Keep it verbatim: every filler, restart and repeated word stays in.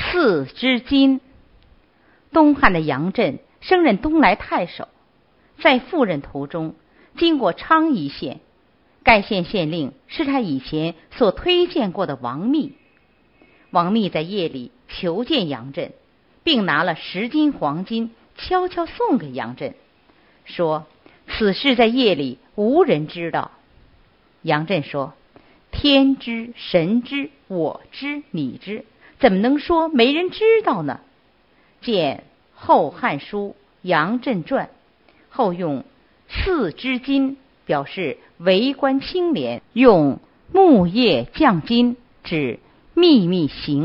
赐之金。东汉的杨震升任东莱太守，在赴任途中经过昌邑县，该县县令是他以前所推荐过的王密。王密在夜里求见杨震，并拿了十斤黄金悄悄送给杨震，说此事在夜里无人知道。杨震说，天知神知我知你知，怎么能说没人知道呢？见《后汉书·杨震传》，后用赐之金表示为官清廉，用木叶匠金指秘密行